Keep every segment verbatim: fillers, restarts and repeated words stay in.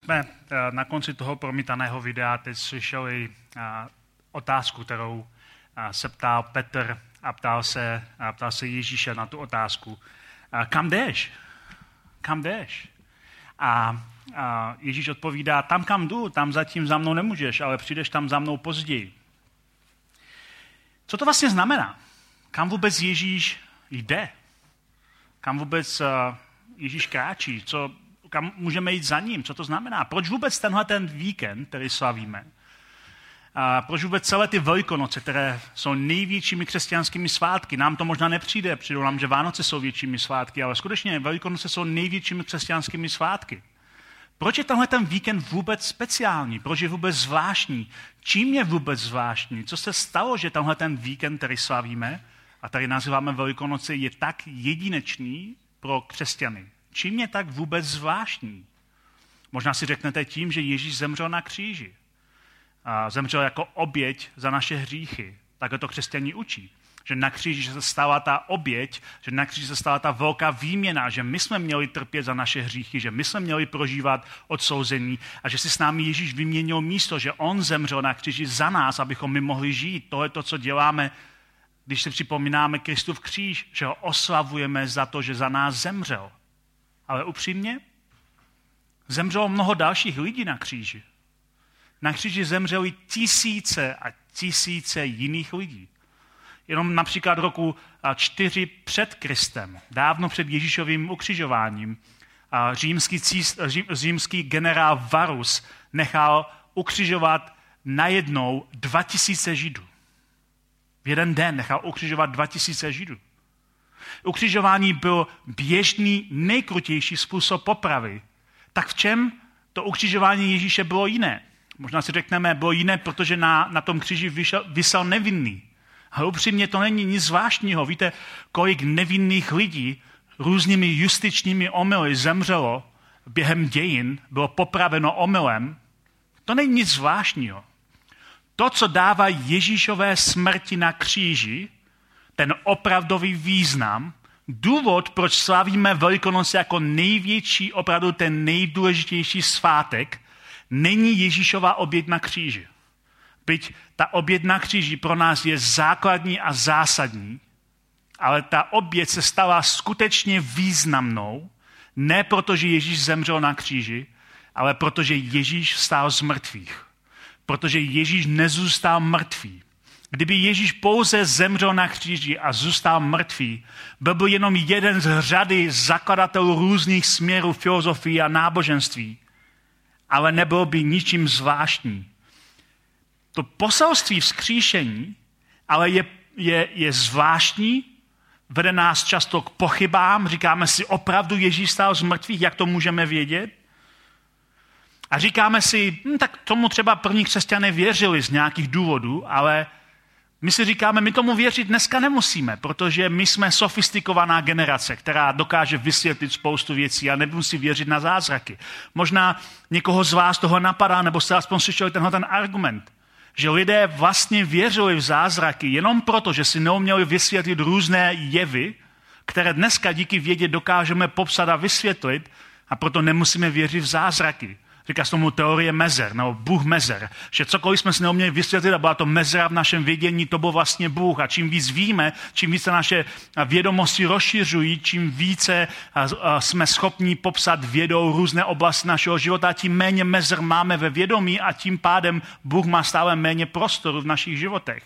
jsme na konci toho promítaného videa teď slyšeli otázku, kterou se ptal Petr a ptal se, a ptal se Ježíše na tu otázku. Kam jdeš? Kam jdeš? A, a Ježíš odpovídá, tam kam jdu, tam zatím za mnou nemůžeš, ale přijdeš tam za mnou později. Co to vlastně znamená? Kam vůbec Ježíš jde? Kam vůbec Ježíš kráčí? Co, kam můžeme jít za ním? Co to znamená? Proč vůbec tenhle ten víkend, který slavíme? A proč vůbec celé ty Velikonoce, které jsou největšími křesťanskými svátky? Nám to možná nepřijde, přijdou nám, že Vánoce jsou většími svátky, ale skutečně Velikonoce jsou největšími křesťanskými svátky. Proč je tenhle ten víkend vůbec speciální? Proč je vůbec zvláštní? Čím je vůbec zvláštní? Co se stalo, že tenhle ten víkend, který slavíme, a tady nazýváme Velikonoce, je tak jedinečný pro křesťany? Čím je tak vůbec zvláštní? Možná si řeknete tím, že Ježíš zemřel na kříži. A zemřel jako oběť za naše hříchy. Takhle to křesťané učí. Že na kříži se stala ta oběť, že na kříži se stala ta velká výměna, že my jsme měli trpět za naše hříchy, že my jsme měli prožívat odsouzení a že si s námi Ježíš vyměnil místo, že on zemřel na kříži za nás, abychom my mohli žít. To je to, co děláme, když si připomínáme Kristův kříž, že ho oslavujeme za to, že za nás zemřel. Ale upřímně, zemřelo mnoho dalších lidí na kříži. Na kříži zemřeli tisíce a tisíce jiných lidí. Jenom například roku čtyři před Kristem, dávno před Ježíšovým ukřižováním, římský, císt, římský generál Varus nechal ukřižovat najednou dva tisíce Židů. V jeden den nechal ukřižovat dva tisíce Židů. Ukřižování byl běžný, nejkrutější způsob popravy. Tak v čem to ukřižování Ježíše bylo jiné? Možná si řekneme, bylo jiné, protože na, na tom kříži vyšel, vysel nevinný. Ale upřímně to není nic zvláštního. Víte, kolik nevinných lidí různými justičními omyly zemřelo během dějin, bylo popraveno omylem. To není nic zvláštního. To, co dává Ježíšové smrti na kříži, ten opravdový význam, důvod, proč slavíme Velikonoce jako největší, opravdu ten nejdůležitější svátek, není Ježíšova oběť na kříži. Byť ta oběť na kříži pro nás je základní a zásadní, ale ta oběť se stala skutečně významnou, ne protože Ježíš zemřel na kříži, ale protože Ježíš vstal z mrtvých. Protože Ježíš nezůstal mrtvý. Kdyby Ježíš pouze zemřel na kříži a zůstal mrtvý, byl by jenom jeden z řady zakladatelů různých směrů filozofii a náboženství, ale nebyl by ničím zvláštní. To poselství vzkříšení ale je, je, je zvláštní, vede nás často k pochybám, říkáme si, opravdu Ježíš stál z mrtvých, jak to můžeme vědět? A říkáme si, hm, tak tomu třeba první křesťané věřili z nějakých důvodů, ale my si říkáme, my tomu věřit dneska nemusíme, protože my jsme sofistikovaná generace, která dokáže vysvětlit spoustu věcí a nemusí věřit na zázraky. Možná někoho z vás toho napadá, nebo jste aspoň slyšeli tenhle ten argument, že lidé vlastně věřili v zázraky jenom proto, že si neuměli vysvětlit různé jevy, které dneska díky vědě dokážeme popsat a vysvětlit, a proto nemusíme věřit v zázraky. Říká se tomu teorie mezer, nebo Bůh mezer. Že cokoliv jsme si neuměli vysvětlit a byla to mezera v našem vědění, to byl vlastně Bůh. A čím víc víme, čím více naše vědomosti rozšiřují, čím více jsme schopni popsat vědou různé oblasti našeho života, tím méně mezer máme ve vědomí a tím pádem Bůh má stále méně prostoru v našich životech.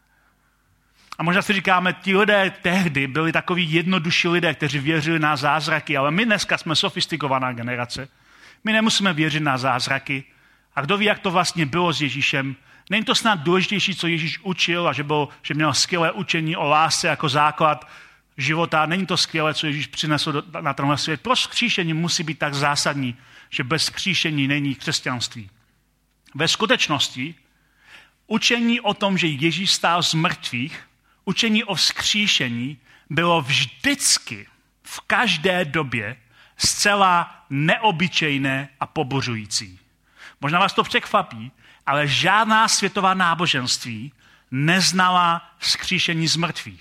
A možná si říkáme, ti lidé tehdy byli takoví jednodušší lidé, kteří věřili na zázraky, ale my dneska jsme sofistikovaná generace. My nemusíme věřit na zázraky. A kdo ví, jak to vlastně bylo s Ježíšem? Není to snad důležitější, co Ježíš učil a že, byl, že měl skvělé učení o lásce jako základ života? Není to skvělé, co Ježíš přinesl na tenhle svět? Proč vzkříšení musí být tak zásadní, že bez vzkříšení není křesťanství? Ve skutečnosti učení o tom, že Ježíš stál z mrtvých, učení o vzkříšení bylo vždycky v každé době zcela neobyčejné a pobořující. Možná vás to překvapí, ale žádná světová náboženství neznala vzkříšení z mrtvých.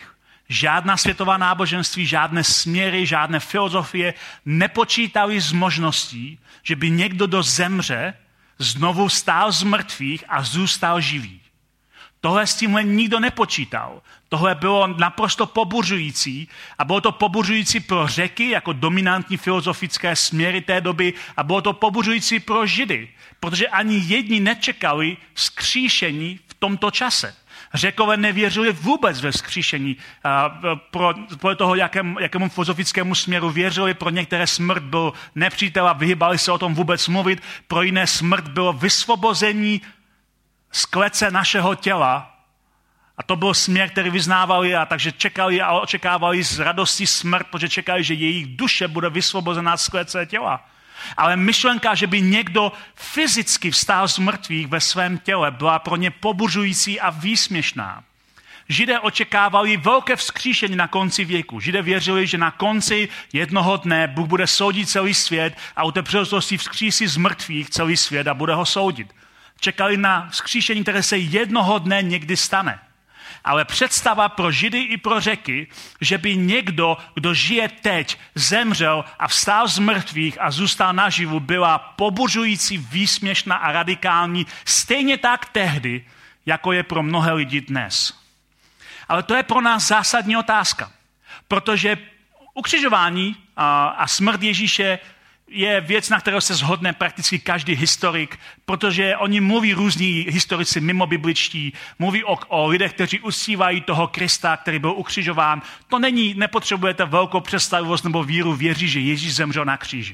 žádná světová náboženství, žádné směry, žádné filozofie nepočítali s možností, že by někdo, kdo zemře, znovu stál z mrtvých a zůstal živý. Tohle s tímhle nikdo nepočítal. Tohle bylo naprosto pobuřující a bylo to pobuřující pro Řeky jako dominantní filozofické směry té doby a bylo to pobuřující pro Židy, protože ani jedni nečekali vzkříšení v tomto čase. Řekové nevěřili vůbec ve vzkříšení. Pro, pro toho, jakém, jakému filozofickému směru věřili, pro některé smrt byl nepřítel a vyhýbali se o tom vůbec mluvit, pro jiné smrt bylo vysvobození z klece našeho těla. A to byl směr, který vyznávali, a takže čekali a očekávali z radostí smrt, protože čekali, že jejich duše bude vysvobozená z klece těla. Ale myšlenka, že by někdo fyzicky vstál z mrtvých ve svém těle, byla pro ně pobuřující a výsměšná. Židé očekávali velké vzkříšení na konci věku. Židé věřili, že na konci jednoho dne Bůh bude soudit celý svět a u té příležitosti vzkřísí z mrtvých celý svět a bude ho soudit. Čekali na vzkříšení, které se jednoho dne někdy stane. Ale představa pro Židy i pro Řeky, že by někdo, kdo žije teď, zemřel a vstál z mrtvých a zůstal naživu, byla pobuřující, výsměšná a radikální, stejně tak tehdy, jako je pro mnohé lidi dnes. Ale to je pro nás zásadní otázka, protože ukřižování a, a smrt Ježíše je věc, na kterou se shodne prakticky každý historik, protože oni mluví různí historici mimo bibličtí, mluví o, o lidech, kteří uctívají toho Krista, který byl ukřižován. To není, nepotřebujete velkou představivost nebo víru, věří, že Ježíš zemřel na kříži.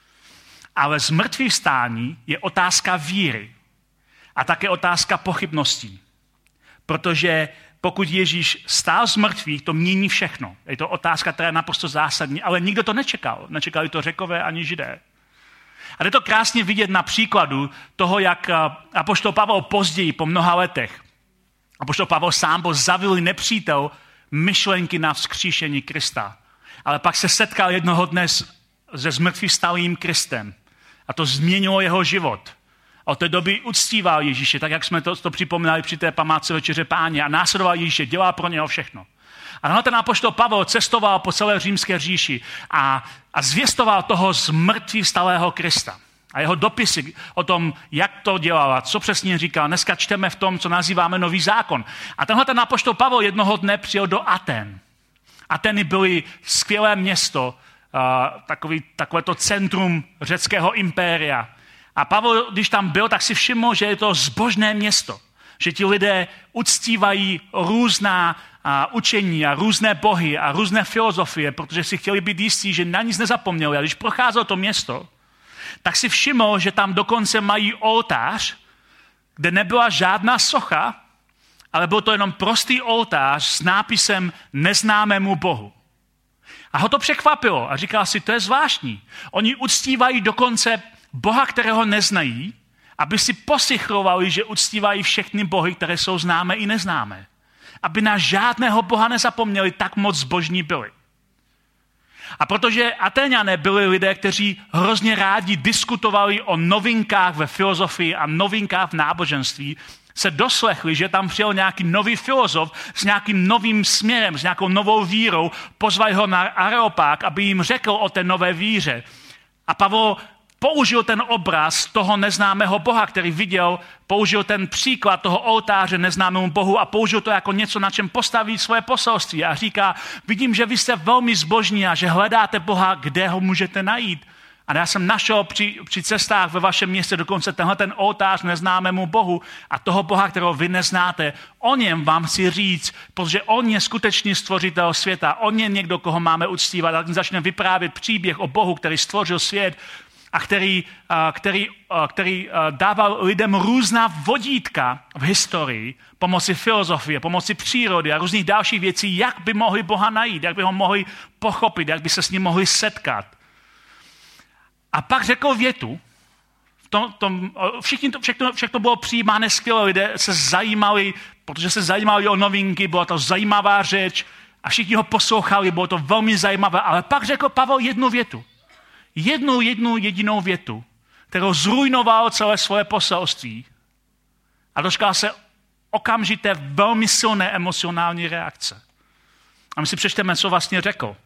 Ale zmrtvých vstání je otázka víry a také otázka pochybností, protože pokud Ježíš stál z mrtvých, to mění všechno. Je to otázka, která je naprosto zásadní, ale nikdo to nečekal. Nečekali to Řekové ani Židé. A je to krásně vidět na příkladu toho, jak apoštol Pavel později, po mnoha letech, apoštol Pavel sám byl zavilý nepřítel myšlenky na vzkříšení Krista. Ale pak se setkal jednoho dne se zmrtvých vstalým Kristem. A to změnilo jeho život. Od té doby uctíval Ježíše, tak jak jsme to, to připomínali při té památce Večeře Páně, a následoval Ježíše, dělal pro něho všechno. A tenhle ten apoštol Pavel cestoval po celé římské říši a, a zvěstoval toho z mrtvých vstalého Krista. A jeho dopisy o tom, jak to dělal a co přesně říkal, dneska čteme v tom, co nazýváme Nový zákon. A tenhle ten apoštol Pavel jednoho dne přijel do Aten. Ateny byly skvělé město, uh, takový, takovéto centrum řeckého impéria. A Pavel, když tam byl, tak si všiml, že je to zbožné město. Že ti lidé uctívají různá a, učení a různé bohy a různé filozofie, protože si chtěli být jistí, že na nic nezapomněli. A když procházel to město, tak si všiml, že tam dokonce mají oltář, kde nebyla žádná socha, ale byl to jenom prostý oltář s nápisem Neznámému Bohu. A ho to překvapilo a říkal si, to je zvláštní. Oni uctívají dokonce Boha, kterého neznají, aby si posychrovali, že uctívají všechny bohy, které jsou známé i neznámé. Aby na žádného Boha nezapomněli, tak moc zbožní byli. A protože Atéňané byli lidé, kteří hrozně rádi diskutovali o novinkách ve filozofii a novinkách v náboženství, se doslechli, že tam přijel nějaký nový filozof s nějakým novým směrem, s nějakou novou vírou, pozvali ho na Areopág, aby jim řekl o té nové víře. A Pavel použil ten obraz toho neznámého Boha, který viděl, použil ten příklad toho oltáře neznámému Bohu a použil to jako něco, na čem postaví svoje poselství. A říká, vidím, že vy jste velmi zbožní a že hledáte Boha, kde ho můžete najít. A já jsem našel při, při cestách ve vašem městě dokonce tenhle ten oltář neznámému Bohu a toho Boha, kterého vy neznáte. O něm vám chci říct, protože on je skutečný stvořitel světa. On je někdo, koho máme uctívat. A začne vyprávět příběh o Bohu, který stvořil svět a který, který, který dával lidem různá vodítka v historii, pomocí filozofie, pomocí přírody a různých dalších věcí, jak by mohli Boha najít, jak by ho mohli pochopit, jak by se s ním mohli setkat. A pak řekl větu, v tom, tom, všichni to, všechno, všechno bylo přijímáno skvěle, lidé se zajímali, protože se zajímali o novinky, byla to zajímavá řeč a všichni ho poslouchali, bylo to velmi zajímavé, ale pak řekl Pavel jednu větu. Jednu, jednu jedinou větu, kterou zrujnoval celé svoje poselství a dočkal se okamžité velmi silné emocionální reakce. A my si přečteme, co vlastně řekl.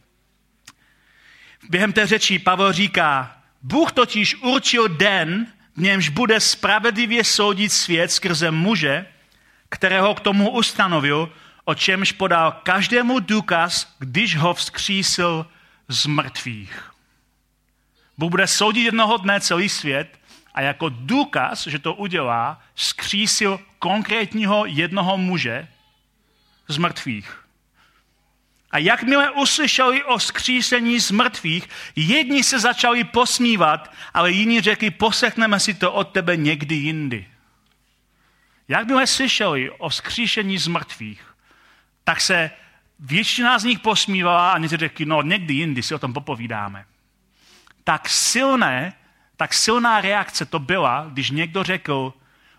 Během té řeči Pavel říká, Bůh totiž určil den, v němž bude spravedlivě soudit svět skrze muže, kterého k tomu ustanovil, o čemž podal každému důkaz, když ho vzkřísil z mrtvých. Bůh bude soudit jednoho dne celý svět a jako důkaz, že to udělá, vzkřísil konkrétního jednoho muže z mrtvých. A jakmile uslyšeli o vzkříšení z mrtvých, jedni se začali posmívat, ale jiní řekli, poslechneme si to od tebe někdy jindy. Jakmile slyšeli o vzkříšení z mrtvých, tak se většina z nich posmívala a někteří řekli, no někdy jindy si o tom popovídáme. Tak silné, tak silná reakce to byla, když někdo řekl,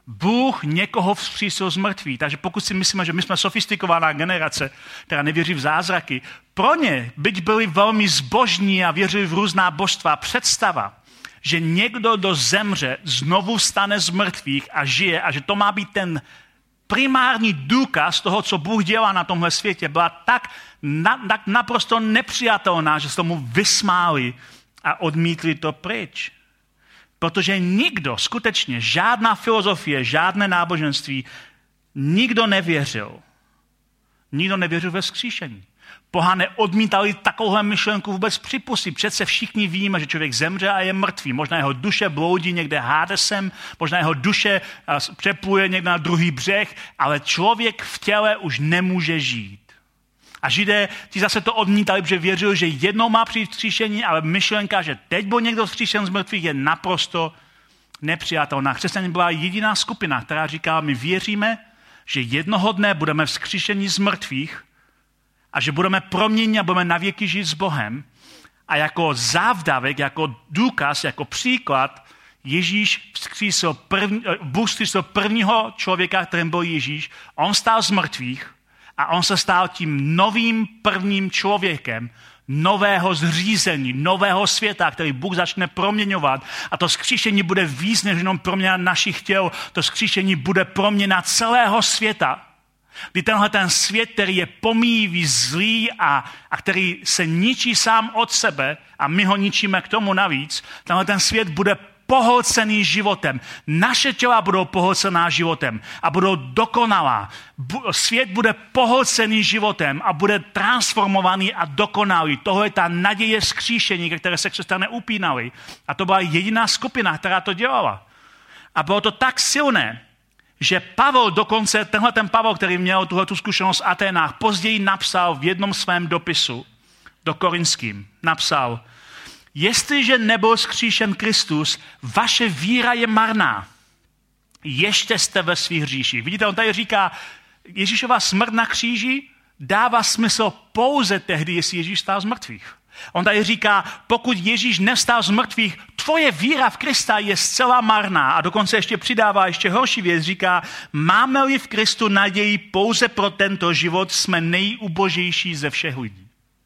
Bůh někoho vzkřísil z mrtvých. Takže pokud si myslíme, že my jsme sofistikovaná generace, která nevěří v zázraky, pro ně, byť byli velmi zbožní a věřili v různá božstva, představa, že někdo, kdo zemře, znovu vstane z mrtvých a žije a že to má být ten primární důkaz toho, co Bůh dělá na tomhle světě, byla tak, na, tak naprosto nepřijatelná, že se tomu vysmáli a odmítli to pryč. Protože nikdo, skutečně, žádná filozofie, žádné náboženství, nikdo nevěřil. Nikdo nevěřil ve vzkříšení. Pohané odmítali takovouhle myšlenku vůbec připustit. Přece všichni víme, že člověk zemře a je mrtvý. Možná jeho duše bloudí někde Hadesem, možná jeho duše přepluje někde na druhý břeh, ale člověk v těle už nemůže žít. A Židé, ti zase to odmítali, protože věřili, že jednou má přijít vzkříšení, ale myšlenka, že teď byl někdo vzkříšen z mrtvých, je naprosto nepřijatelná. Křesťané byla jediná skupina, která říkala, my věříme, že jednoho dne budeme vzkříšeni z mrtvých a že budeme proměněni a budeme navěky žít s Bohem. A jako závdavek, jako důkaz, jako příklad, Ježíš vzkřísil první, Bůh vzkřísil prvního člověka, kterým byl Ježíš. On stál z mrtvých a on se stal tím novým prvním člověkem, nového zřízení, nového světa, který Bůh začne proměňovat. A to vzkříšení bude víc než jenom proměna našich těl. To vzkříšení bude proměna celého světa. Kdy tenhle ten svět, který je pomíjivý, zlý a, a který se ničí sám od sebe a my ho ničíme k tomu navíc, tenhle ten svět bude pohlcený životem. Naše těla budou pohlcená životem a budou dokonalá. Svět bude pohlcený životem a bude transformovaný a dokonalý. Tohle je ta naděje vzkříšení, ke které se křesťané upínali. A to byla jediná skupina, která to dělala. A bylo to tak silné, že Pavel dokonce, tenhle ten Pavel, který měl tuhletu zkušenost v Aténách, později napsal v jednom svém dopisu do Korinským, napsal, jestliže nebyl vzkříšen Kristus, vaše víra je marná. Ještě jste ve svých hříších. Vidíte, on tady říká, Ježíšova smrt na kříži dává smysl pouze tehdy, jestli Ježíš stál z mrtvých. On tady říká, pokud Ježíš nevstal z mrtvých, tvoje víra v Krista je zcela marná. A dokonce ještě přidává ještě horší věc. Říká, máme-li v Kristu naději pouze pro tento život, jsme nejubožejší ze všech lidí.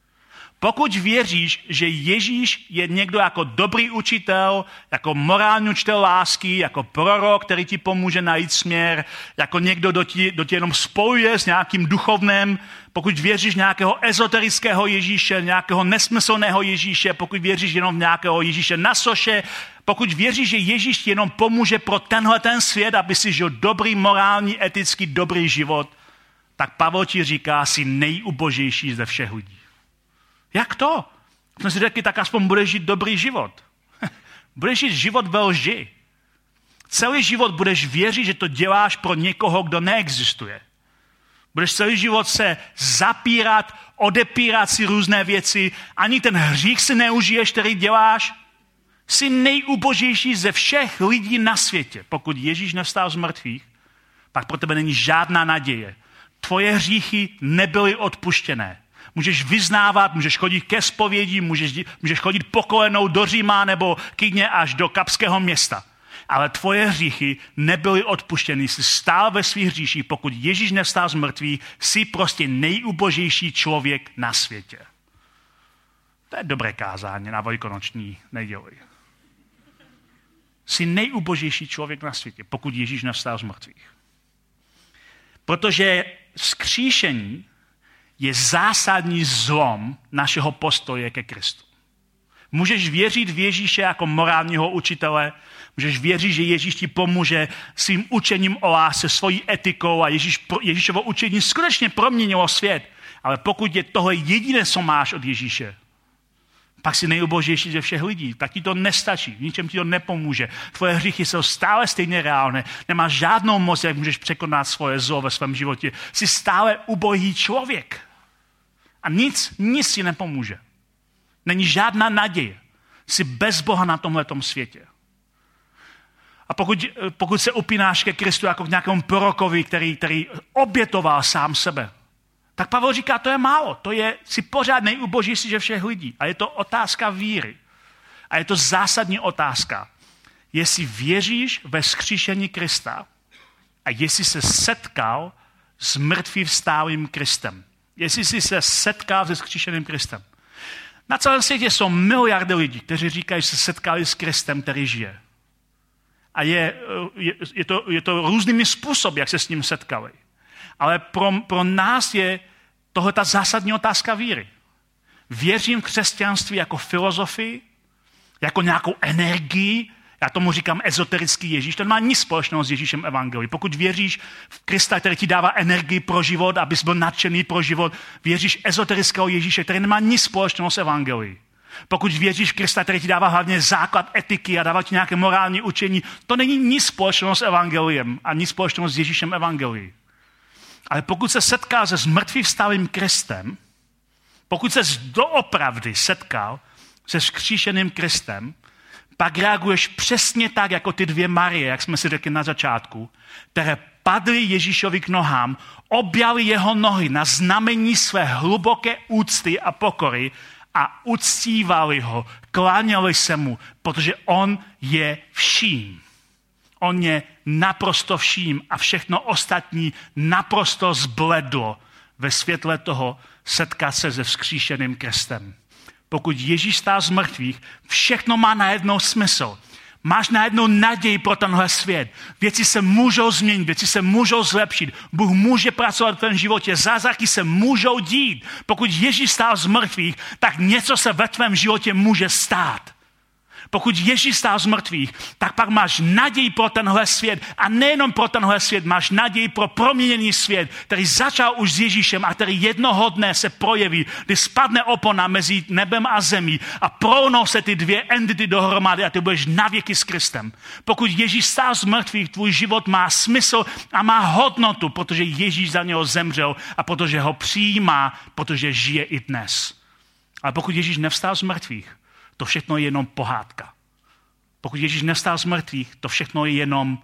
Pokud věříš, že Ježíš je někdo jako dobrý učitel, jako morální učitel lásky, jako prorok, který ti pomůže najít směr, jako někdo, kdo ti, kdo ti jenom spojuje s nějakým duchovním, pokud věříš nějakého ezoterického Ježíše, nějakého nesmyslného Ježíše, pokud věříš jenom v nějakého Ježíše na soše, pokud věříš, že Ježíš ti jenom pomůže pro tenhle ten svět, aby si žil dobrý, morální, etický, dobrý život, tak Pavel ti říká, jsi nejubožejší ze všech lidí. Jak to? Jsme si řekli, tak aspoň budeš žít dobrý život. Budeš žít život ve lži. Celý život budeš věřit, že to děláš pro někoho, kdo neexistuje. Budeš celý život se zapírat, odepírat si různé věci. Ani ten hřích si neužiješ, který děláš. Jsi nejubožejší ze všech lidí na světě. Pokud Ježíš nevstal z mrtvých, pak pro tebe není žádná naděje. Tvoje hříchy nebyly odpuštěné. Můžeš vyznávat, můžeš chodit ke zpovědi, můžeš, můžeš chodit po kolenou do Říma nebo klidně až do Kapského města. Ale tvoje hříchy nebyly odpuštěny. Jsi stál ve svých hříších. Pokud Ježíš nevstál z mrtvých, jsi prostě nejubožejší člověk na světě. To je dobré kázání na velikonoční neděli. Jsi nejubožejší člověk na světě, pokud Ježíš nevstal z mrtvých. Protože vzkříšení je zásadní zlom našeho postoje ke Kristu. Můžeš věřit v Ježíše jako morálního učitele, můžeš věřit, že Ježíš ti pomůže svým učením o lásce, svojí etikou a Ježíš, Ježíšovo učení skutečně proměnilo svět. Ale pokud je tohle jediné, co máš od Ježíše, pak jsi nejubožnější ze všech lidí. Tak ti to nestačí, v ničem ti to nepomůže. Tvoje hříchy jsou stále stejně reálné. Nemáš žádnou moc, jak můžeš překonat svoje zlo ve svém životě. Jsi stále ubohý člověk. A nic, nic ti nepomůže. Není žádná naděje. Jsi bez Boha na tomhletom světě. A pokud, pokud se upínáš ke Kristu jako k nějakému prorokovi, který, který obětoval sám sebe, tak Pavel říká, to je málo. To je si pořád nejubožnější ze všech lidí. A je to otázka víry. A je to zásadní otázka. Jestli věříš ve vzkříšení Krista a jestli se setkal s mrtvým vstálým Kristem. Jestli jsi se setkal se vzkříšeným Kristem. Na celém světě jsou miliardy lidí, kteří říkají, že se setkali s Kristem, který žije. A je, je, je, to, je to různými způsoby, jak se s ním setkali. Ale pro, pro nás je tohle ta zásadní otázka víry. Věřím v křesťanství jako filozofii, jako nějakou energii, já tomu říkám ezoterický Ježíš, ten má nic společného s Ježíšem evangelií. Pokud věříš v Krista, který ti dává energii pro život, abys byl nadšený pro život, věříš ezoterického Ježíše, který nemá nic společného s evangelií. Pokud věříš v Krista, který ti dává hlavně základ etiky a dává ti nějaké morální učení, to není nic společného s evangeliem a nic společného s Ježíšem evangelií. Ale pokud se setkal se zmrtvým vstálým Kristem, pokud se doopravdy setkal se vzkříšeným Kristem, pak reaguješ přesně tak, jako ty dvě Marie, jak jsme si řekli na začátku, které padly Ježíšovi k nohám, objali jeho nohy na znamení své hluboké úcty a pokory a uctívali ho, kláněli se mu, protože on je vším. On je naprosto vším a všechno ostatní naprosto zbledlo ve světle toho setkat se se vzkříšeným Kristem. Pokud Ježíš stál z mrtvých, všechno má najednou smysl. Máš najednou naději pro tenhle svět. Věci se můžou změnit, věci se můžou zlepšit. Bůh může pracovat v tvém životě, zázraky se můžou dít. Pokud Ježíš stál z mrtvých, tak něco se ve tvém životě může stát. Pokud Ježíš stál z mrtvých, tak pak máš naději pro tenhle svět. A nejenom pro tenhle svět, máš naději pro proměněný svět, který začal už s Ježíšem a který jednoho dne se projeví, kdy spadne opona mezi nebem a zemí a proudnou se ty dvě entity dohromady a ty budeš navěky s Kristem. Pokud Ježíš stál z mrtvých, tvůj život má smysl a má hodnotu, protože Ježíš za něho zemřel a protože ho přijímá, protože žije i dnes. Ale pokud Ježíš nevstal z mrtvých, to všechno je jenom pohádka. Pokud Ježíš nevstal z mrtvých, to všechno je jenom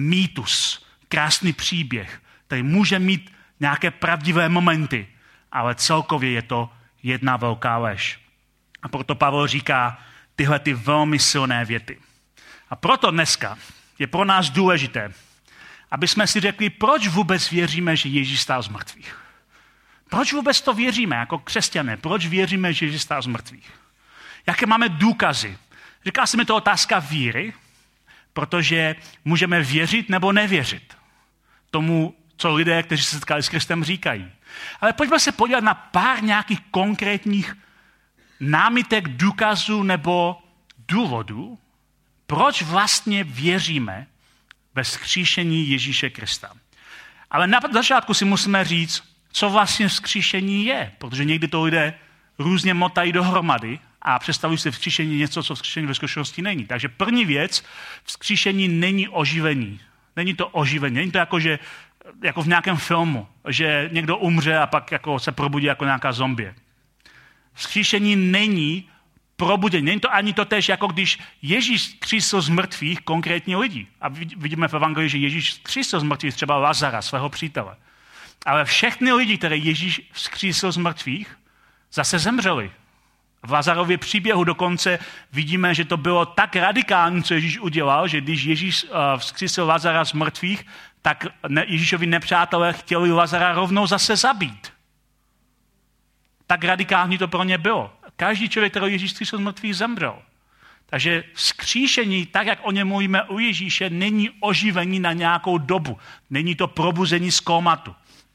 mýtus, krásný příběh, který může mít nějaké pravdivé momenty, ale celkově je to jedna velká lež. A proto Pavel říká tyhle ty velmi silné věty. A proto dneska je pro nás důležité, aby jsme si řekli, proč vůbec věříme, že Ježíš stál z mrtvých. Proč vůbec to věříme jako křesťané? Proč věříme, že Ježíš stál z mrtvých? Jaké máme důkazy? Říká se mi to otázka víry, protože můžeme věřit nebo nevěřit tomu, co lidé, kteří se setkali s Kristem, říkají. Ale pojďme se podívat na pár nějakých konkrétních námitek, důkazů nebo důvodů, proč vlastně věříme ve vzkříšení Ježíše Krista. Ale na začátku si musíme říct, co vlastně vzkříšení je, protože někdy to lidé různě motají dohromady a představují si vzkříšení něco, co vzkříšení ve skutečnosti není. Takže první věc, vzkříšení není oživení. Není to oživení. Není to jako, že, jako v nějakém filmu, že někdo umře a pak jako se probudí jako nějaká zombie. Vzkříšení není probudění. Není to ani to tež, jako když Ježíš křísil z mrtvých konkrétní lidi. A vidíme v Evangelii, že Ježíš křísil z mrtvých třeba Lazara, svého přítele. Ale všechny lidi, které Ježíš vzkřísil z mrtvých, zase zemřeli. V Lazarově příběhu dokonce vidíme, že to bylo tak radikální, co Ježíš udělal, že když Ježíš vzkřísil Lazara z mrtvých, tak Ježíšovi nepřátelé chtěli Lazara rovnou zase zabít. Tak radikální to pro ně bylo. Každý člověk, kterého Ježíš vzkřísil z mrtvých, zemřel. Takže vzkříšení, tak jak o něm mluvíme u Ježíše, není oživení na nějakou dobu. Není to probuzení z kómatu.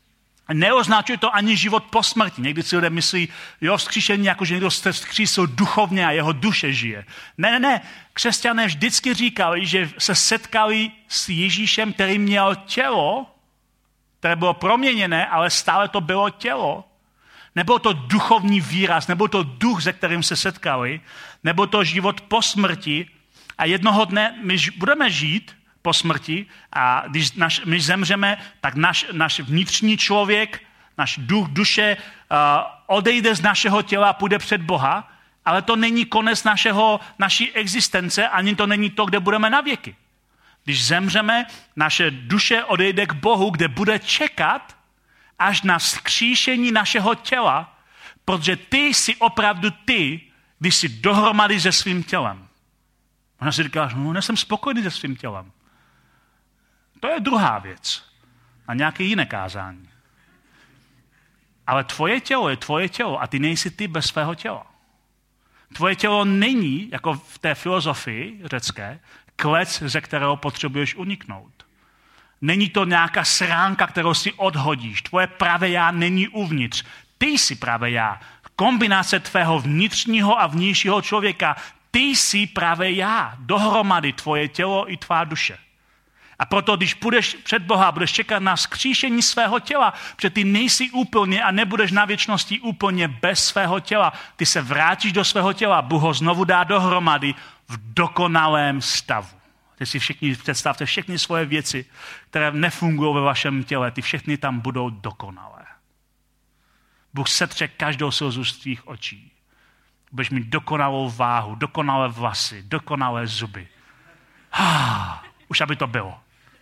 Neoznačuje to ani život po smrti. Někdy si lidé myslí, jo, vzkříšení, jako že někdo se vzkřísil duchovně a jeho duše žije. Ne, ne, ne. Křesťané vždycky říkali, že se setkali s Ježíšem, který měl tělo, které bylo proměněné, ale stále to bylo tělo. Nebyl to duchovní výraz, nebyl to duch, se kterým se setkali, nebyl to život po smrti. A jednoho dne my budeme žít po smrti a když naš, my zemřeme, tak náš, náš vnitřní člověk, náš duch, duše uh, odejde z našeho těla a půjde před Boha, ale to není konec našeho, naší existence, ani to není to, kde budeme na věky. Když zemřeme, naše duše odejde k Bohu, kde bude čekat až na vzkříšení našeho těla, protože ty jsi opravdu ty, když jsi dohromady se svým tělem. Ona si říkáš, no, nejsem spokojený se svým tělem. To je druhá věc. A nějaké jiné kázání. Ale tvoje tělo je tvoje tělo a ty nejsi ty bez svého těla. Tvoje tělo není, jako v té filozofii řecké, klec, ze kterého potřebuješ uniknout. Není to nějaká sránka, kterou si odhodíš. Tvoje pravé já není uvnitř. Ty jsi pravé já. Kombinace tvého vnitřního a vnějšího člověka. Ty jsi pravé já. Dohromady tvoje tělo i tvá duše. A proto, když půjdeš před Boha, budeš čekat na vzkříšení svého těla, protože ty nejsi úplně a nebudeš na věčnosti úplně bez svého těla. Ty se vrátíš do svého těla, Bůh ho znovu dá dohromady v dokonalém stavu. Ty si všichni představte všechny svoje věci, které nefungují ve vašem těle, ty všechny tam budou dokonalé. Bůh setře každou slzu z tvých očí. Budeš mít dokonalou váhu, dokonalé vlasy, dokonalé zuby. Ah, už aby to bylo.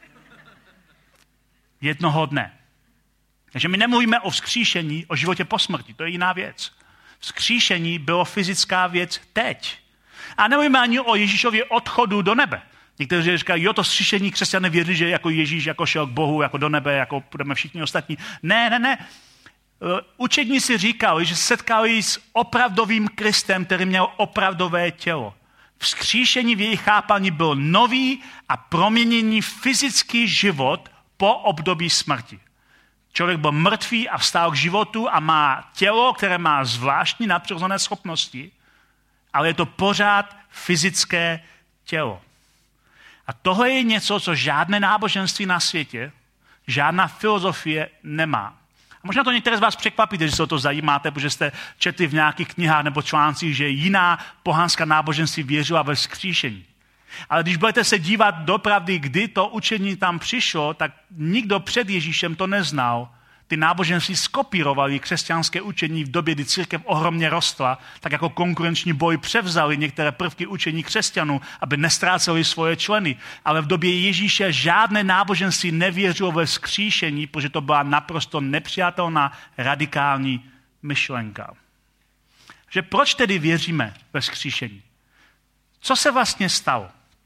Jednoho dne. Takže my nemluvíme o vzkříšení, o životě po smrti, to je jiná věc. Vzkříšení bylo fyzická věc teď. A nemluvíme ani o Ježíšově odchodu do nebe. Někteří říkají, jo, to vzkříšení křesťané věří, že jako Ježíš jako šel k Bohu, jako do nebe, jako budeme všichni ostatní. Ne, ne, ne. Učedníci říkali, že se setkali s opravdovým Kristem, který měl opravdové tělo. Vzkříšení v jejich chápání byl nový a proměněný fyzický život po období smrti. Člověk byl mrtvý a vstal k životu a má tělo, které má zvláštní nadpřirozené schopnosti, ale je to pořád fyzické tělo. A tohle je něco, co žádné náboženství na světě, žádná filozofie nemá. A možná to některé z vás překvapí, že se o to zajímáte, protože jste četli v nějakých knihách nebo článcích, že jiná pohanská náboženství věřila ve vzkříšení. Ale když budete se dívat dopravdy, kdy to učení tam přišlo, tak nikdo před Ježíšem to neznal. Ty náboženství skopírovali křesťanské učení v době, kdy církev ohromně rostla, tak jako konkurenční boj převzali některé prvky učení křesťanů, aby nestráceli svoje členy. Ale v době Ježíše žádné náboženství nevěřilo ve vzkříšení, protože to byla naprosto nepřijatelná radikální myšlenka. Že proč tedy věříme ve vzkříšení? Co se vlastně stalo?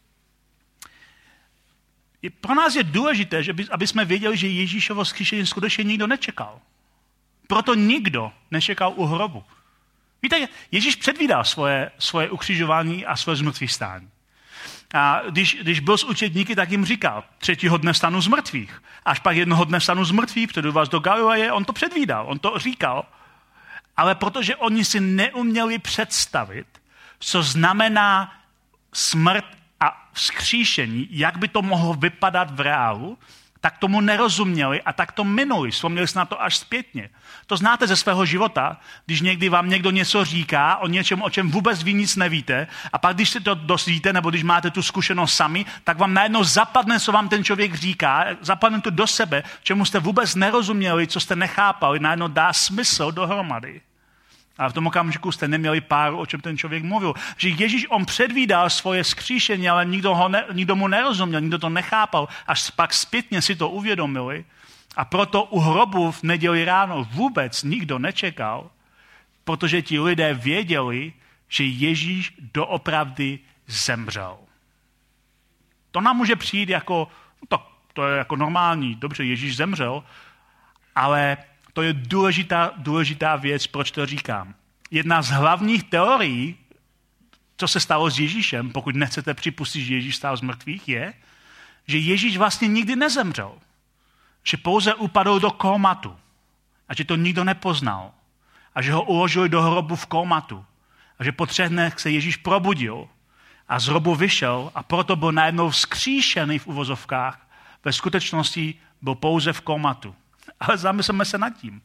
Pro nás je důležité, že by, aby jsme věděli, že Ježíšovo vzkříšení skutečně nikdo nečekal. Proto nikdo nečekal u hrobu. Víte, Ježíš předvídal svoje, svoje ukřižování a svoje zmrtvýchvstání. A když, když byl s učedníky, tak jim říkal, třetího dne vstanu z mrtvých. Až pak jednoho dne vstanu z mrtvých, předu vás do Galileje, on to předvídal, on to říkal. Ale protože oni si neuměli představit, co znamená smrt a vzkříšení, jak by to mohlo vypadat v reálu, tak tomu nerozuměli a tak to minuli. Vzpomněli se na to až zpětně. To znáte ze svého života, když někdy vám někdo něco říká o něčem, o čem vůbec vy nic nevíte, a pak když si to dozvíte, nebo když máte tu zkušenost sami, tak vám najednou zapadne, co vám ten člověk říká, zapadne to do sebe, čemu jste vůbec nerozuměli, co jste nechápali, najednou dá smysl dohromady. A v tom okamžiku jste neměli páru, o čem ten člověk mluvil. Že Ježíš, on předvídal svoje vzkříšení, ale nikdo, ho ne, nikdo mu nerozuměl, nikdo to nechápal. Až pak zpětně si to uvědomili. A proto u hrobu v neděli ráno vůbec nikdo nečekal, protože ti lidé věděli, že Ježíš doopravdy zemřel. To nám může přijít jako, to, to je jako normální, dobře, Ježíš zemřel, ale to je důležitá, důležitá věc, proč to říkám. Jedna z hlavních teorií, co se stalo s Ježíšem, pokud nechcete připustit, že Ježíš stál z mrtvých, je, že Ježíš vlastně nikdy nezemřel. Že pouze upadl do kómatu. a že to nikdo nepoznal a že ho uložili do hrobu v kómatu a že po třech dnech se Ježíš probudil a z hrobu vyšel a proto byl najednou vzkříšený v uvozovkách. Ve skutečnosti byl pouze v kómatu. Ale zamysleme se nad tím.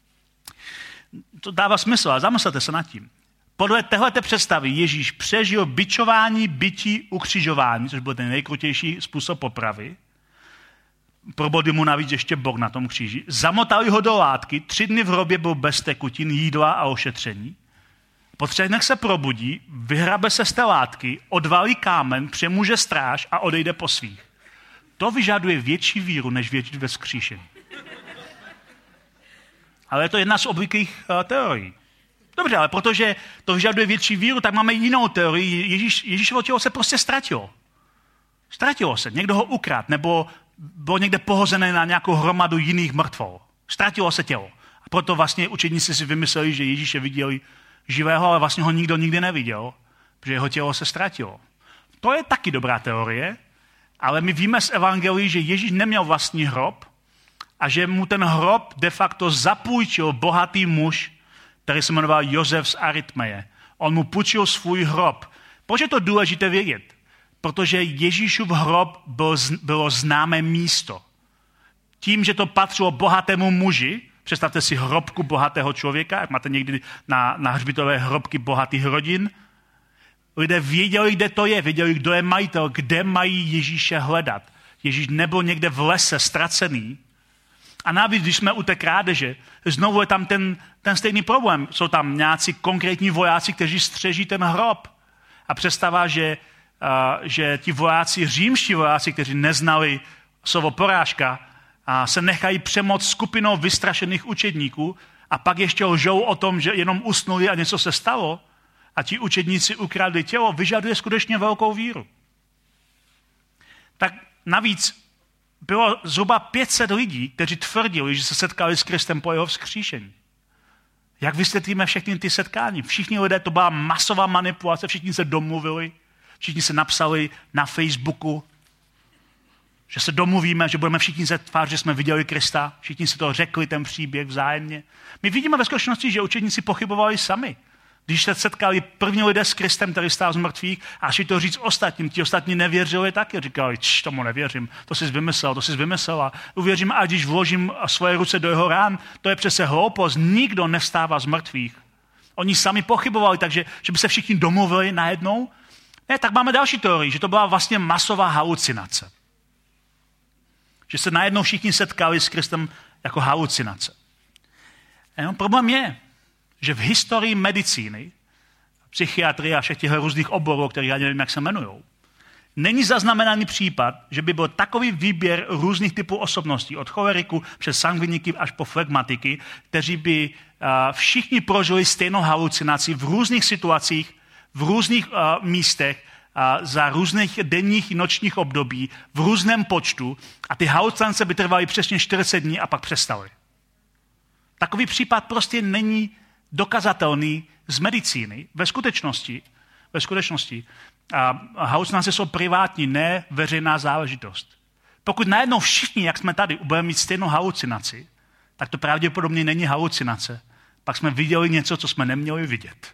To dává smysl, ale zamyslete se nad tím. Podle téhleté představy Ježíš přežil bičování, bití, ukřižování, což byl ten nejkrutější způsob popravy. Probodil mu navíc ještě Bůh na tom kříži. Zamotali ho do látky, tři dny v hrobě byl bez tekutin, jídla a ošetření. Po třech dnech se probudí, vyhrabe se z té látky, odvalí kámen, přemůže stráž a odejde po svých. To vyžaduje větší víru, než věřit ve vzkříšení. Ale je to jedna z obvyklých uh, teorií. Dobře, ale protože to vyžaduje větší víru, tak máme jinou teorii. Ježíš, Ježíšovo tělo se prostě ztratilo. Ztratilo se. Někdo ho ukradl, nebo bylo někde pohozené na nějakou hromadu jiných mrtvol. Ztratilo se tělo. A proto vlastně učedníci si vymysleli, že Ježíše viděli živého, ale vlastně ho nikdo nikdy neviděl, protože jeho tělo se ztratilo. To je taky dobrá teorie, ale my víme z evangelií, že Ježíš neměl vlastní hrob a že mu ten hrob de facto zapůjčil bohatý muž, který se jmenoval Josef z Aritmeje. On mu půjčil svůj hrob. Proč je to důležité vědět? Protože Ježíšův hrob byl, bylo známé místo. Tím, že to patřilo bohatému muži, představte si hrobku bohatého člověka, jak máte někdy na, na hřbitové hrobky bohatých rodin, lidé věděli, kde to je, věděli, kdo je majitel, kde mají Ježíše hledat. Ježíš nebyl někde v lese ztracený. A navíc, když jsme u té krádeže, znovu je tam ten, ten stejný problém. Jsou tam nějací konkrétní vojáci, kteří střeží ten hrob. A představa, že, uh, že ti vojáci, římští vojáci, kteří neznali slovo porážka, a se nechají přemoct skupinou vystrašených učedníků a pak ještě lžou o tom, že jenom usnuli a něco se stalo a ti učedníci ukradli tělo, vyžaduje skutečně velkou víru. Tak navíc bylo zhruba pět set lidí, kteří tvrdili, že se setkali s Kristem po jeho vzkříšení. Jak vysvětlíme všechny ty setkání? Všichni lidé, to byla masová manipulace, všichni se domluvili, všichni se napsali na Facebooku, že se domluvíme, že budeme všichni se tvářit, že jsme viděli Krista, všichni si to řekli, ten příběh vzájemně. My vidíme ve skutečnosti, že učedníci pochybovali sami. Když se setkali první lidé s Kristem, který stál z mrtvých, a šli to říct ostatním, ti ostatní nevěřili taky. Říkali, č, tomu nevěřím, to jsi vymyslel, to jsi vymyslela. Uvěřím, a když vložím svoje ruce do jeho rán, to je přece hloupost, nikdo nevstává z mrtvých. Oni sami pochybovali, takže že by se všichni domluvili najednou. Ne, tak máme další teorii, že to byla vlastně masová halucinace. Že se najednou všichni setkali s Kristem jako halucinace. Jenom problém je, že v historii medicíny, psychiatrie a všech těch různých oborů, kterých já nevím, jak se jmenujou, není zaznamenaný případ, že by byl takový výběr různých typů osobností, od choleriku přes sangviniky až po flegmatiky, kteří by uh, všichni prožili stejnou halucinaci v různých situacích, v různých uh, místech, uh, za různých denních i nočních období, v různém počtu a ty halucinace by trvaly přesně čtyřicet dní a pak přestaly. Takový případ prostě není dokazatelný z medicíny. Ve skutečnosti, ve skutečnosti a halucinace jsou privátní, ne veřejná záležitost. Pokud najednou všichni, jak jsme tady, budeme mít stejnou halucinaci, tak to pravděpodobně není halucinace. Pak jsme viděli něco, co jsme neměli vidět.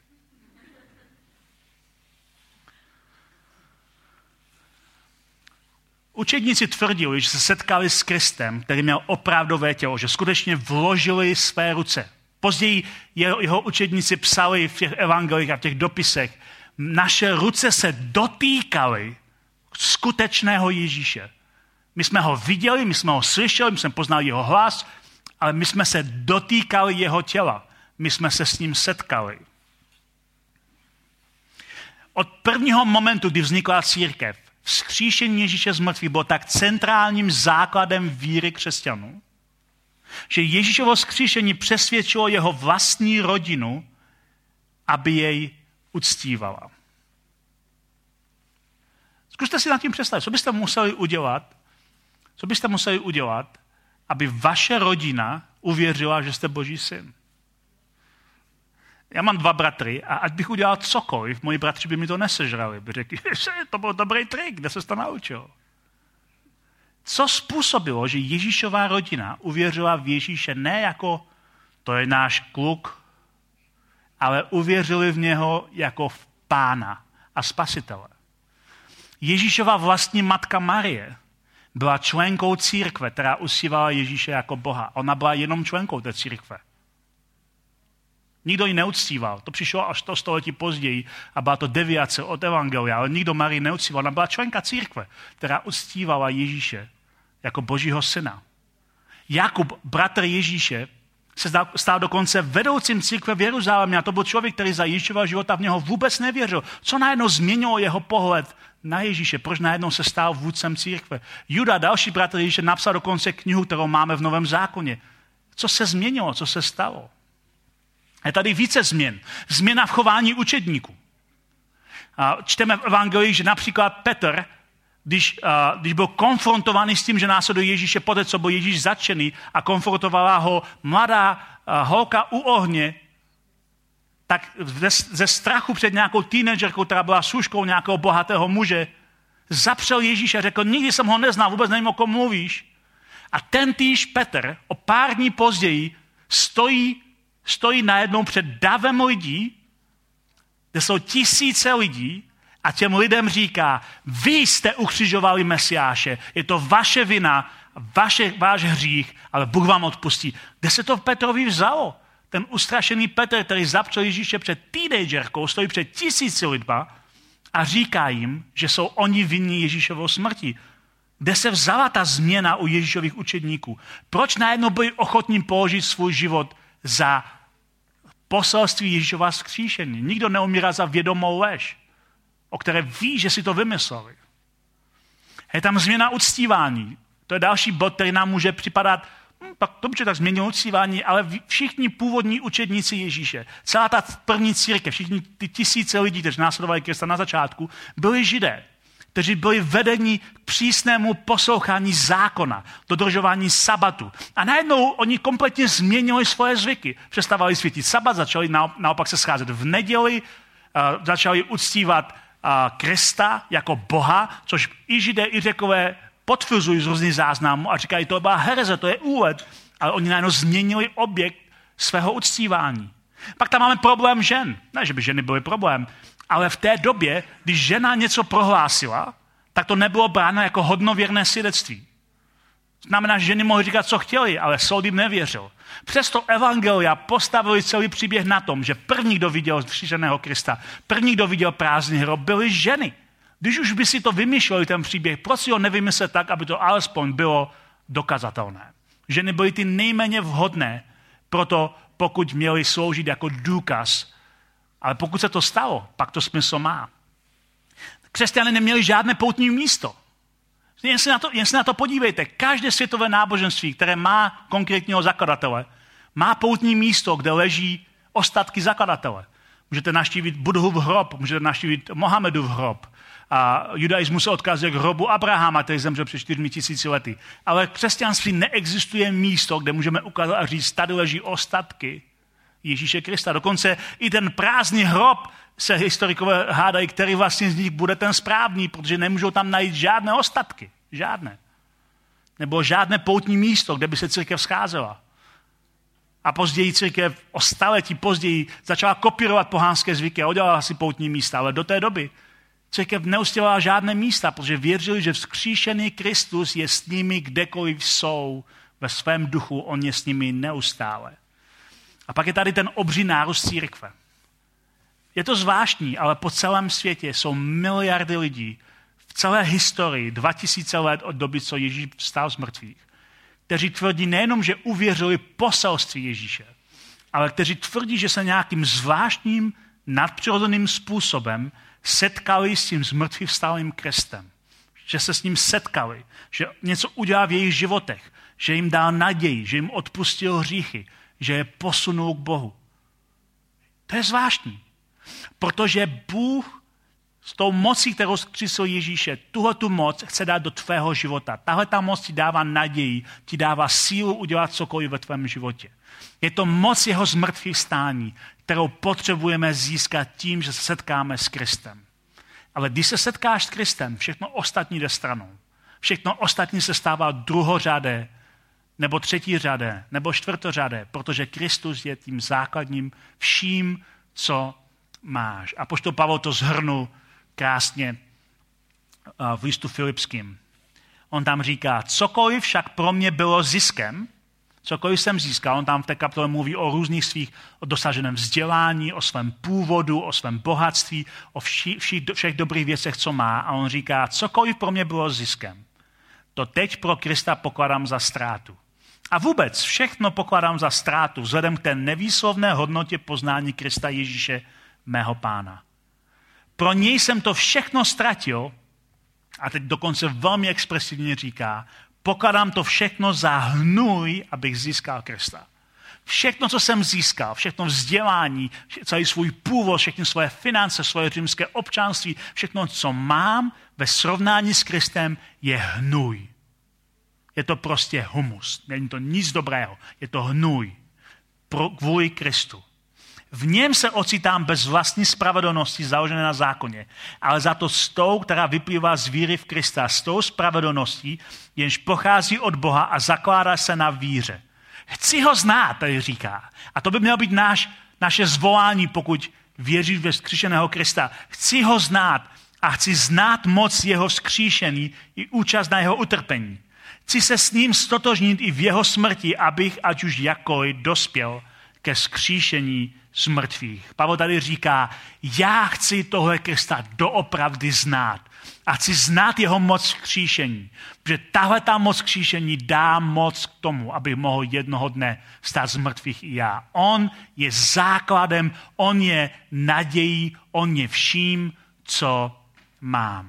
Učedníci tvrdili, že se setkali s Kristem, který měl opravdové tělo, že skutečně vložili své ruce. Později jeho, jeho učedníci psali v těch evangelích a v těch dopisech, naše ruce se dotýkaly skutečného Ježíše. My jsme ho viděli, my jsme ho slyšeli, my jsme poznali jeho hlas, ale my jsme se dotýkali jeho těla. My jsme se s ním setkali. Od prvního momentu, kdy vznikla církev, vzkříšení Ježíše z mrtvých bylo tak centrálním základem víry křesťanů, že Ježíšovo vzkříšení přesvědčilo jeho vlastní rodinu, aby jej uctívala. Zkuste si nad tím představit, co byste museli udělat, co byste museli udělat, aby vaše rodina uvěřila, že jste Boží syn. Já mám dva bratry a ať bych udělal cokoliv, moji bratři by mi to nesežrali. By řekli, že to byl dobrý trik, kde se to naučil. Co způsobilo, že Ježíšová rodina uvěřila v Ježíše ne jako to je náš kluk, ale uvěřili v něho jako v Pána a Spasitele. Ježíšova vlastní matka Marie byla členkou církve, která uctívala Ježíše jako Boha. Ona byla jenom členkou té církve. Nikdo ji neuctíval. To přišlo až to století později a byla to deviace od evangelia, ale nikdo Marii neuctíval. Ona byla členka církve, která uctívala Ježíše jako Božího syna. Jakub, bratr Ježíše, se stal dokonce vedoucím církve v Jeruzalémě a to byl člověk, který za Ježíšova života v něho vůbec nevěřil. Co najednou změnilo jeho pohled na Ježíše? Proč najednou se stal vůdcem církve? Juda, další bratr Ježíše, napsal dokonce knihu, kterou máme v Novém zákoně. Co se změnilo? Co se stalo? Je tady více změn. Změna v chování učedníků. Čteme v evangelii, že například Petr, když, když byl konfrontovaný s tím, že následuje Ježíše poté, co byl Ježíš zatčený a konfrontovala ho mladá holka u ohně, tak ze, ze strachu před nějakou teenagerkou, která byla služkou nějakého bohatého muže, zapřel Ježíše a řekl, nikdy jsem ho neznal, vůbec nevím, o kom mluvíš. A tentýž Petr o pár dní později stojí, stojí najednou před davem lidí, kde jsou tisíce lidí, a těm lidem říká, vy jste ukřižovali Mesiáše, je to vaše vina, vaše, váš hřích, ale Bůh vám odpustí. Kde se to v Petrovi vzalo? Ten ustrašený Petr, který zapřel Ježíše před teenagerkou, stojí před tisíci lidma a říká jim, že jsou oni vinní Ježíšovou smrti. Kde se vzala ta změna u Ježíšových učedníků? Proč najednou byli ochotní položit svůj život za poselství Ježíšova vzkříšení? Nikdo neumírá za vědomou lež, o které ví, že si to vymysleli. Je tam změna uctívání. To je další bod, který nám může připadat, hm, tak dobře, tak změnilo uctívání, ale všichni původní učedníci Ježíše, celá ta první církev, všichni ty tisíce lidí, kteří následovali Krista na začátku, byli Židé, kteří byli vedeni k přísnému poslouchání zákona, dodržování sabatu. A najednou oni kompletně změnili svoje zvyky. Přestávali svítit sabat, začali naopak se scházet v neděli, začali uctívat Krista jako Boha, což i Židé, i Řekové potvrzují z různých záznamů a říkají, to byla hereze, to je úlet. Ale oni najednou změnili objekt svého uctívání. Pak tam máme problém žen. Ne, že by ženy byly problém, ale v té době, když žena něco prohlásila, tak to nebylo bráno jako hodnověrné svědectví. Znamená, že ženy mohly říkat, co chtěli, ale soud jim nevěřil. Přesto evangelia postavili celý příběh na tom, že první, kdo viděl vzkříšeného Krista, první, kdo viděl prázdný hrob, byly ženy. Když už by si to vymýšleli, ten příběh, proč si ho nevymyslet tak, aby to alespoň bylo dokazatelné. Ženy byly ty nejméně vhodné, proto pokud měly sloužit jako důkaz. Ale pokud se to stalo, pak to smysl má. Křesťané neměli žádné poutní místo. Jen se, na to, jen se na to podívejte. Každé světové náboženství, které má konkrétního zakladatele, má poutní místo, kde leží ostatky zakladatele. Můžete navštívit Budhu v hrob, můžete navštívit Mohamedův hrob. A judaismus se odkazuje k hrobu Abrahama, který zemřel před čtyřmi tisíci lety. Ale v křesťanství neexistuje místo, kde můžeme ukázat a říct, tady leží ostatky Ježíše Krista. Dokonce i ten prázdný hrob se historikové hádají, který vlastně z nich bude ten správný, protože nemůžou tam najít žádné ostatky. Žádné. Nebo žádné poutní místo, kde by se církev scházela. A později církev o staletí později začala kopírovat pohánské zvyky a udělala si poutní místa, ale do té doby církev neustěvala žádné místa, protože věřili, že vzkříšený Kristus je s nimi kdekoliv jsou, ve svém duchu, on je s nimi neustále. A pak je tady ten obří nárůst církve. Je to zvláštní, ale po celém světě jsou miliardy lidí v celé historii, dva tisíce let od doby, co Ježíš vstal z mrtvých, kteří tvrdí nejenom, že uvěřili poselství Ježíše, ale kteří tvrdí, že se nějakým zvláštním nadpřirozeným způsobem setkali s tím zmrtvých vstalým Kristem. Že se s ním setkali, že něco udělal v jejich životech, že jim dal naději, že jim odpustil hříchy, že je posunul k Bohu. To je zvláštní, protože Bůh s tou mocí, kterou zkřísil Ježíše, tuhle tu moc chce dát do tvého života. Tahle ta moc ti dává naději, ti dává sílu udělat cokoliv ve tvém životě. Je to moc jeho zmrtvých vstání, kterou potřebujeme získat tím, že se setkáme s Kristem. Ale když se setkáš s Kristem, všechno ostatní jde stranou. Všechno ostatní se stává druhořadé nebo třetí řadé, nebo čtvrtořadé, protože Kristus je tím základním vším, co máš. A apoštol Pavel to shrnul krásně v listu Filipským. On tam říká, cokoliv však pro mě bylo ziskem, cokoliv jsem získal, on tam v té kapitole mluví o různých svých, o dosaženém vzdělání, o svém původu, o svém bohatství, o vši, všich, všech dobrých věcech, co má. A on říká, cokoliv pro mě bylo ziskem, to teď pro Krista pokládám za ztrátu. A vůbec všechno pokládám za ztrátu vzhledem k té nevýslovné hodnotě poznání Krista Ježíše, mého Pána. Pro něj jsem to všechno ztratil, a teď dokonce velmi expresivně říká, pokládám to všechno za hnůj, abych získal Krista. Všechno, co jsem získal, všechno vzdělání, celý svůj původ, všechny svoje finance, svoje římské občanství, všechno, co mám ve srovnání s Kristem, je hnůj. Je to prostě humus. Není to nic dobrého. Je to hnůj. Pro, kvůli Kristu. V něm se ocitám bez vlastní spravedlnosti založené na zákoně, ale za to s tou, která vyplývá z víry v Krista, s tou spravedlností, jenž pochází od Boha a zakládá se na víře. Chci ho znát, tady říká. A to by mělo být náš, naše zvolání, pokud věříš ve vzkříšeného Krista. Chci ho znát a chci znát moc jeho vzkříšení i účast na jeho utrpení. Chci se s ním stotožnit i v jeho smrti, abych, ať už jakkoliv, dospěl ke vzkříšení z mrtvých. Pavel tady říká, já chci tohle Krista doopravdy znát. A chci znát jeho moc vzkříšení. Protože tahle ta moc vzkříšení dá moc k tomu, abych mohl jednoho dne stát z mrtvých i já. On je základem, on je nadějí, on je vším, co mám.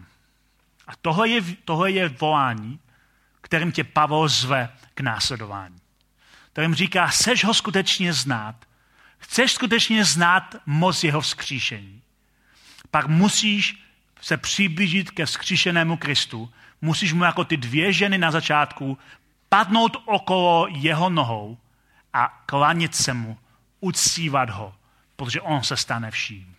A tohle je, tohle je volání, kterým tě Pavel zve k následování. Kterým říká, chceš ho skutečně znát, chceš skutečně znát moc jeho vzkříšení, pak musíš se přiblížit ke vzkříšenému Kristu, musíš mu jako ty dvě ženy na začátku padnout okolo jeho nohou a klanět se mu, uctívat ho, protože on se stane vším.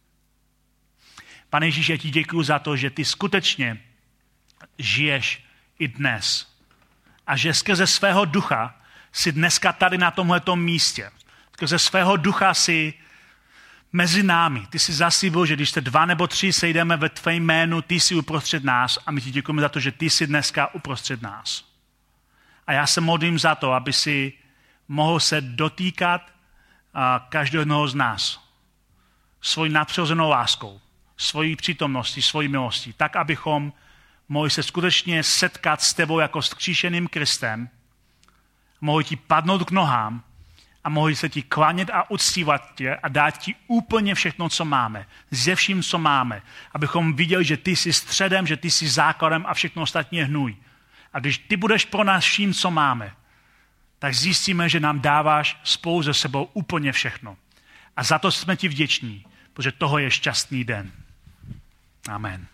Pane Ježíši, já ti děkuju za to, že ty skutečně žiješ i dnes a že skrze svého ducha jsi dneska tady na tomhletom místě. Skrze svého ducha jsi mezi námi. Ty jsi zaslíbil, že když se dva nebo tři sejdeme ve tvém jménu, ty jsi uprostřed nás a my ti děkujeme za to, že ty jsi dneska uprostřed nás. A já se modlím za to, aby si mohl se dotýkat každého jednoho z nás svojí nadpřirozenou láskou, svojí přítomností, svojí milostí, tak, abychom mohli se skutečně setkat s tebou jako s kříšeným Kristem, mohli ti padnout k nohám a mohli se ti klanět a uctívat tě a dát ti úplně všechno, co máme. Ze vším, co máme. Abychom viděli, že ty jsi středem, že ty jsi základem a všechno ostatní je hnůj. A když ty budeš pro nás vším, co máme, tak zjistíme, že nám dáváš spolu se sebou úplně všechno. A za to jsme ti vděční, protože toho je šťastný den. Amen.